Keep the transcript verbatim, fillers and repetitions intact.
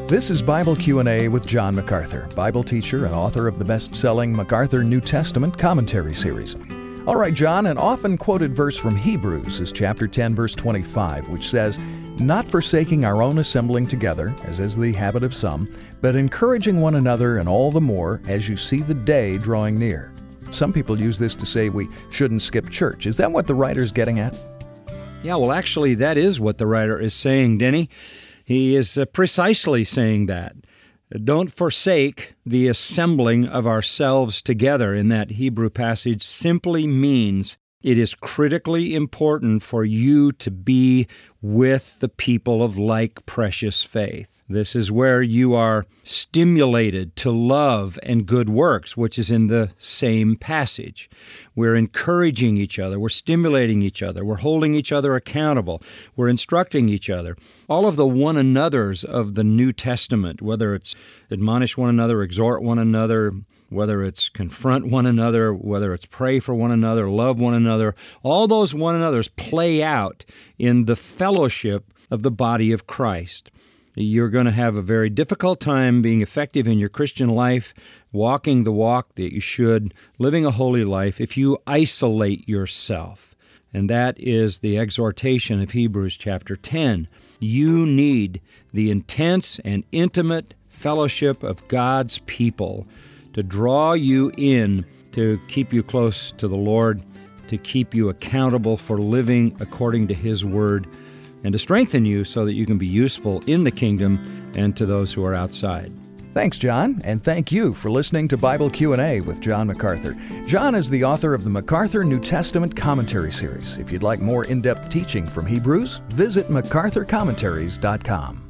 This is Bible Q and A with John MacArthur, Bible teacher and author of the best-selling MacArthur New Testament Commentary Series. All right, John, an often quoted verse from Hebrews is chapter ten, verse twenty-five, which says, "Not forsaking our own assembling together, as is the habit of some, but encouraging one another, and all the more as you see the day drawing near." Some people use this to say we shouldn't skip church. Is that what the writer's getting at? Yeah, well, actually, that is what the writer is saying, Denny. He is uh, precisely saying that. Don't forsake the assembling of ourselves together in that Hebrew passage simply means it is critically important for you to be with the people of like precious faith. This is where you are stimulated to love and good works, which is in the same passage. We're encouraging each other. We're stimulating each other. We're holding each other accountable. We're instructing each other. All of the one another's of the New Testament, whether it's admonish one another, exhort one another, whether it's confront one another, whether it's pray for one another, love one another, all those one another's play out in the fellowship of the body of Christ. You're going to have a very difficult time being effective in your Christian life, walking the walk that you should, living a holy life, if you isolate yourself. And that is the exhortation of Hebrews chapter ten. You need the intense and intimate fellowship of God's people to draw you in, to keep you close to the Lord, to keep you accountable for living according to His Word, and to strengthen you so that you can be useful in the kingdom and to those who are outside. Thanks, John, and thank you for listening to Bible Q and A with John MacArthur. John is the author of the MacArthur New Testament Commentary Series. If you'd like more in-depth teaching from Hebrews, visit macarthur commentaries dot com.